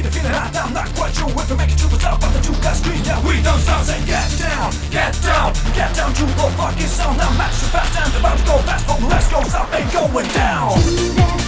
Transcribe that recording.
the feeling I'm not quite sure if we make it to the top of the two-glass screen. Yeah, we don't stop, say get down, get down, get down to the fucking sound. Now match the fast and about to go fast, for the rest goes up and going down.